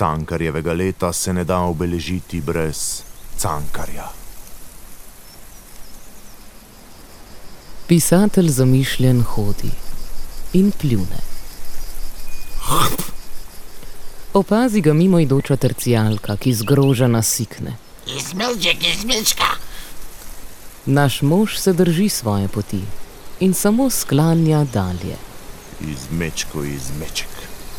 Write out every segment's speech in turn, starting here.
Cankarjevega leta se ne da obeležiti brez Cankarja. Pisatelj zamišljen hodi in pljune. Opazi ga mimoidoča tercijalka, ki zgrožena sikne. Izmečka. Naš mož se drži svoje poti in samo sklanja dalje. Izmeček.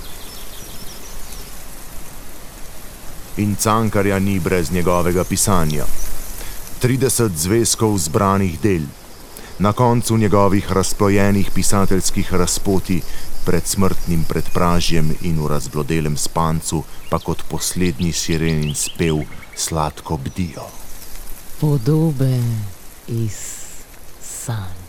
In Cankarja ni brez njegovega pisanja. 30 zvezkov zbranih del. Na koncu njegovih razplojenih pisateljskih razpoti pred smrtnim predpražjem in v razblodelem spancu pa kot poslednji sirenin spev sladko bdijo. Podobe iz sanj.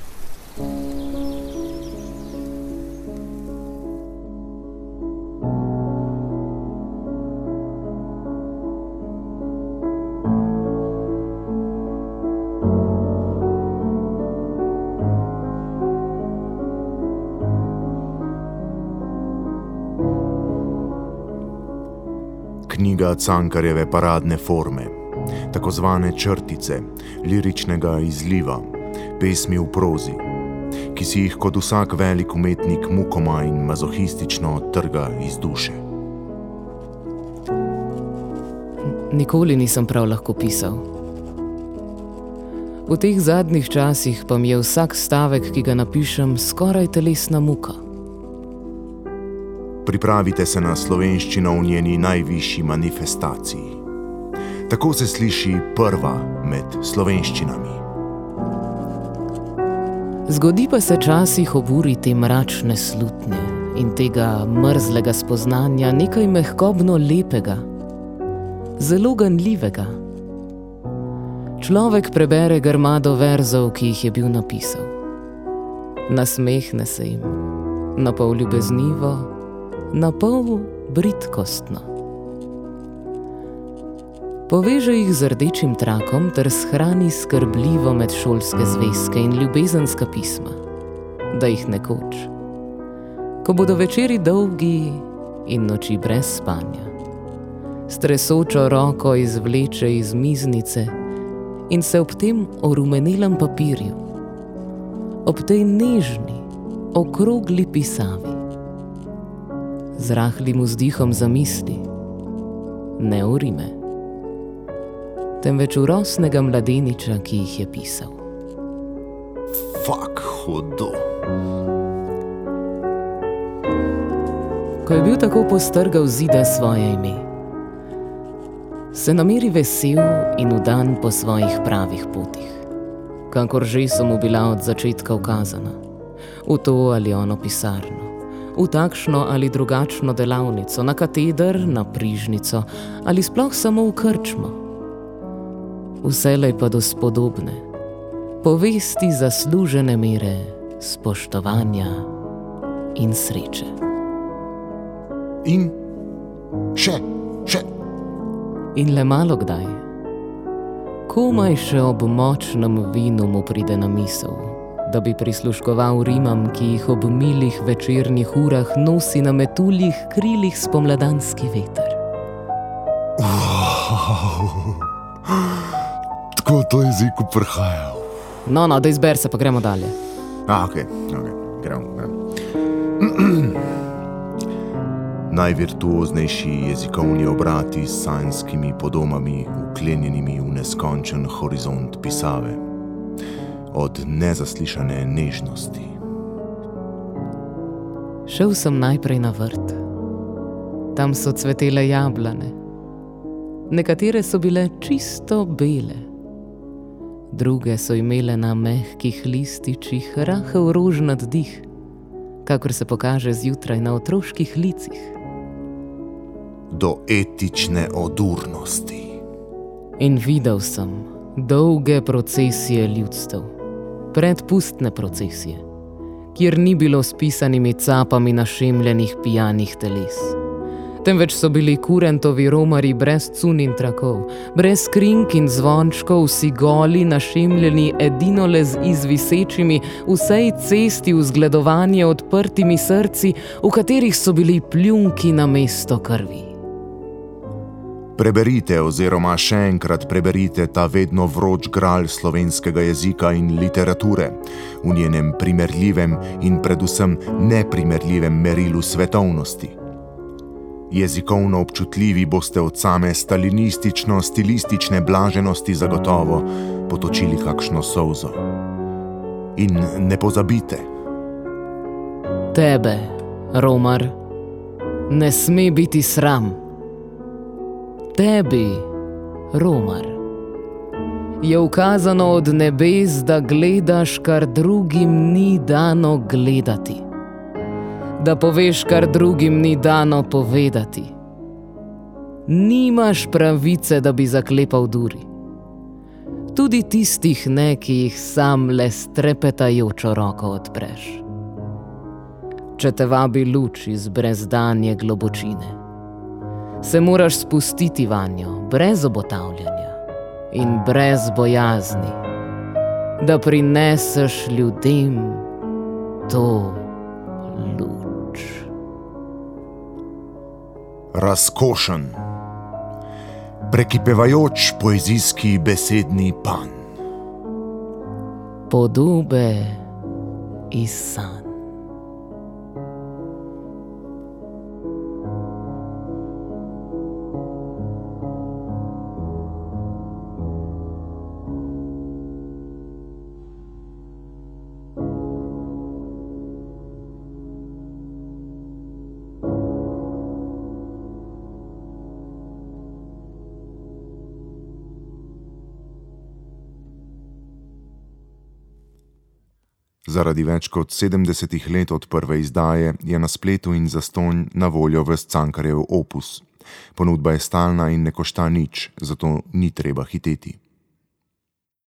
Knjiga Cankarjeve paradne forme, tako zvane črtice, liričnega izliva, pesmi v prozi, ki si jih kot vsak velik umetnik mukoma in mazohistično trga iz duše. Nikoli nisem prav lahko pisal. V teh zadnjih časih pa mi je vsak stavek, ki ga napišem, skoraj telesna muka. Pripravite se na slovenščino v njeni najvišji manifestaciji. Tako se sliši prva med slovenščinami. Zgodi pa se časih ob uri te mračne slutnje in tega mrzlega spoznanja nekaj mehkobno lepega, zelo ganljivega. Človek prebere grmado verzov, ki jih je bil napisal. Nasmehne se jim, napol ljubeznivo, napol bridkostno. Poveže jih z rdečim trakom ter shrani skrbljivo med šolske zvezke in ljubezenska pisma, da jih nekoč, ko bodo večeri dolgi in noči brez spanja, s tresočo roko izvleče iz miznice in se ob tem orumenelem papirju, ob tej nežni, okrogli pisavi, z rahlim vzdihom zamisli, ne urime, temveč urosnega mladeniča, ki jih je pisal. Fak, hudo. Ko je bil tako postrgal zida svoje ime, se nameri vesel in vdan po svojih pravih potih, kakor že so mu bila od začetka ukazana, v to ali ono pisarno, v takšno ali drugačno delavnico, na kateder, na prižnico ali sploh samo v krčmo. Vselej pa do spodobne, povesti zaslužene mere spoštovanja in sreče. In še. In le malo kdaj, komaj še ob močnem vinu mu pride na misel, da bi prisluškoval rimam, ki jih ob milih večernih urah nosi na metuljih krilih spomladanski veter. Tako to jeziku prhaja. No, da izber se, pa gremo dalje. Okej, gremo. Najvirtuoznejši jezikovni obrati s sanjskimi podomami, vklenjenimi v neskončen horizont pisave. Od nezaslišane nežnosti. Šel sem najprej na vrt. Tam so cvetele jablane. Nekatere so bile čisto bele. Druge so imele na mehkih lističih rahel rožnat dih, kakor se pokaže zjutraj na otroških licih. Do etične odurnosti. In videl sem dolge procesije ljudstev, predpustne procesije, kjer ni bilo s pisanimi capami našemljenih pijanih teles, temveč so bili kurentovi romarji brez cun in trakov, brez krink in zvončkov, vsi goli, našemljeni edinole z izvisečimi vsej cesti v zgledovanje odprtimi srci, v katerih so bili pljunki namesto krvi. Preberite oziroma še enkrat preberite ta vedno vroč gral slovenskega jezika in literature v njenem primerljivem in predvsem neprimerljivem merilu svetovnosti. Jezikovno občutljivi boste od same stalinistično-stilistične blaženosti zagotovo potočili kakšno solzo. In ne pozabite. Tebe, Romar, ne sme biti sram. Tebi, Romar, je ukazano od nebes, da gledaš, kar drugim ni dano gledati. Da poveš, kar drugim ni dano povedati. Nimaš pravice, da bi zaklepal duri. Tudi tistih ne, ki jih sam le s trepetajočo roko odpreš. Če te vabi luč iz brezdanje globočine, se moraš spustiti vanjo brez obotavljanja in brez bojazni, da prineseš ljudem to luč. Razkošen, prekipevajoč poezijski besedni panj. Podobe iz sanj. Zaradi več kot 70 let od prve izdaje je na spletu in zastonj na voljo ves Cankarjev opus. Ponudba je stalna in ne košta nič, zato ni treba hiteti.